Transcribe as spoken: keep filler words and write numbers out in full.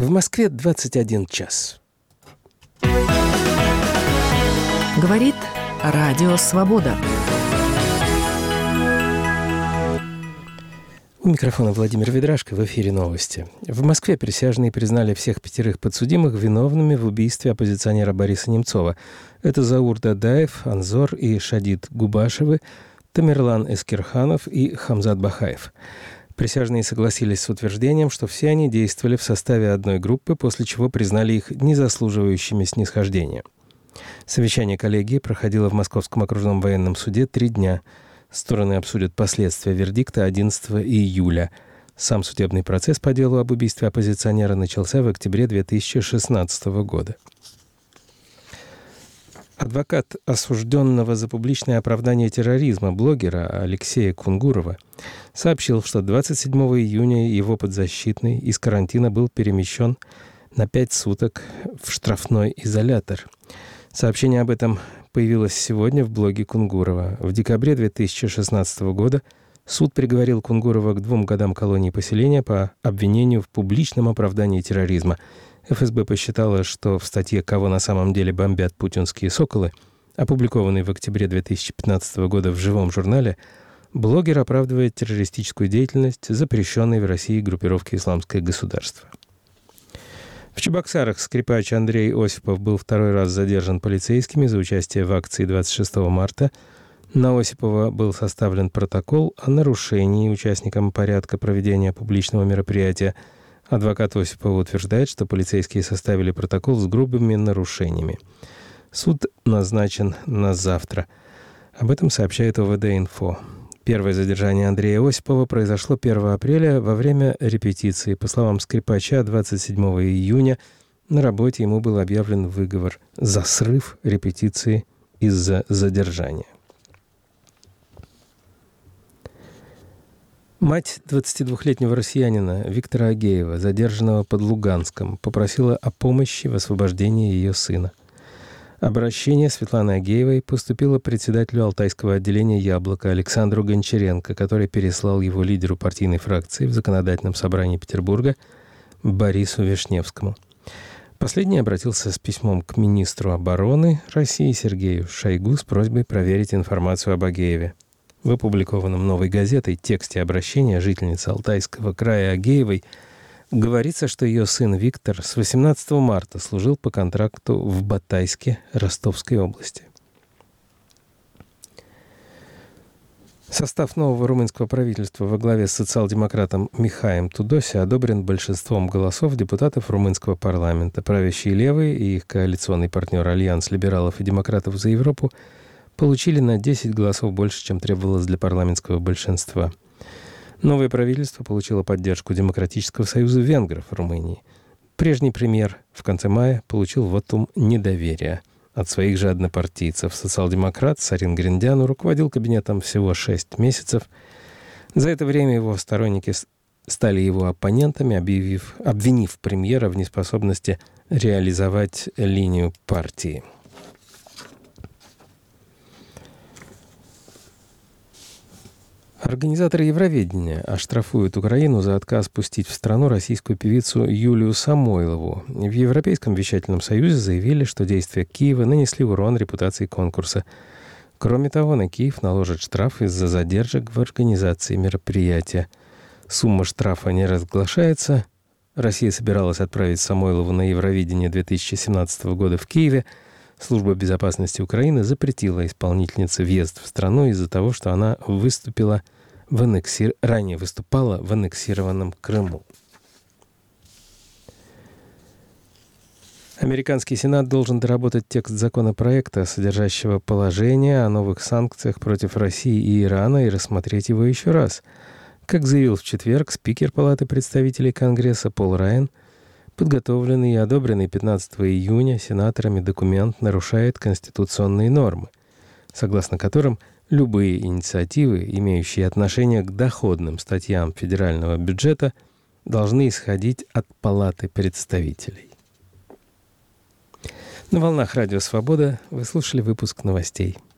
В Москве двадцать один час. Говорит Радио Свобода. У микрофона Владимир Ведрашко, в эфире новости. В Москве присяжные признали всех пятерых подсудимых виновными в убийстве оппозиционера Бориса Немцова. Это Заур Дадаев, Анзор и Шадид Губашевы, Тамерлан Эскирханов и Хамзат Бахаев. Присяжные согласились с утверждением, что все они действовали в составе одной группы, после чего признали их незаслуживающими снисхождения. Совещание коллегии проходило в Московском окружном военном суде три дня. Стороны обсудят последствия вердикта одиннадцатого июля. Сам судебный процесс по делу об убийстве оппозиционера начался в октябре две тысячи шестнадцатого года. Адвокат осужденного за публичное оправдание терроризма блогера Алексея Кунгурова сообщил, что двадцать седьмого июня его подзащитный из карантина был перемещен на пять суток в штрафной изолятор. Сообщение об этом появилось сегодня в блоге Кунгурова. В декабре две тысячи шестнадцатого года суд приговорил Кунгурова к двум годам колонии поселения по обвинению в публичном оправдании терроризма. эф эс бэ посчитала, что в статье «Кого на самом деле бомбят путинские соколы», опубликованной в октябре две тысячи пятнадцатого года в «Живом журнале», блогер оправдывает террористическую деятельность запрещенной в России группировки «Исламское государство». В Чебоксарах скрипач Андрей Осипов был второй раз задержан полицейскими за участие в акции двадцать шестого марта. На Осипова был составлен протокол о нарушении участникам порядка проведения публичного мероприятия. Адвокат Осипова утверждает, что полицейские составили протокол с грубыми нарушениями. Суд назначен на завтра. Об этом сообщает о вэ дэ-инфо. Первое задержание Андрея Осипова произошло первого апреля во время репетиции. По словам скрипача, двадцать седьмого июня на работе ему был объявлен выговор за срыв репетиции из-за задержания. Мать двадцатидвухлетнего россиянина Виктора Агеева, задержанного под Луганском, попросила о помощи в освобождении ее сына. Обращение Светланы Агеевой поступило председателю Алтайского отделения «Яблоко» Александру Гончаренко, который переслал его лидеру партийной фракции в Законодательном собрании Петербурга Борису Вишневскому. Последний обратился с письмом к министру обороны России Сергею Шойгу с просьбой проверить информацию об Агееве. В опубликованном «Новой газетой» тексте обращения жительницы Алтайского края Агеевой говорится, что ее сын Виктор с восемнадцатого марта служил по контракту в Батайске Ростовской области. Состав нового румынского правительства во главе с социал-демократом Михаем Тудоси одобрен большинством голосов депутатов румынского парламента. Правящие левые и их коалиционный партнер Альянс либералов и демократов за Европу получили на десять голосов больше, чем требовалось для парламентского большинства. Новое правительство получило поддержку Демократического союза венгров в Румынии. Прежний премьер в конце мая получил вотум недоверия от своих же однопартийцев. Социал-демократ Сарин Гриндяну руководил кабинетом всего шесть месяцев. За это время его сторонники стали его оппонентами, объявив, обвинив премьера в неспособности реализовать линию партии. Организаторы Евровидения оштрафуют Украину за отказ пустить в страну российскую певицу Юлию Самойлову. В Европейском вещательном союзе заявили, что действия Киева нанесли урон репутации конкурса. Кроме того, на Киев наложат штраф из-за задержек в организации мероприятия. Сумма штрафа не разглашается. Россия собиралась отправить Самойлову на Евровидение две тысячи семнадцатого года в Киеве. Служба безопасности Украины запретила исполнительнице въезд в страну из-за того, что она выступила в аннексир... ранее выступала в аннексированном Крыму. Американский Сенат должен доработать текст законопроекта, содержащего положение о новых санкциях против России и Ирана, и рассмотреть его еще раз. Как заявил в четверг спикер Палаты представителей Конгресса Пол Райан, подготовленный и одобренный пятнадцатого июня сенаторами документ нарушает конституционные нормы, согласно которым любые инициативы, имеющие отношение к доходным статьям федерального бюджета, должны исходить от Палаты представителей. На волнах Радио Свобода вы слушали выпуск новостей.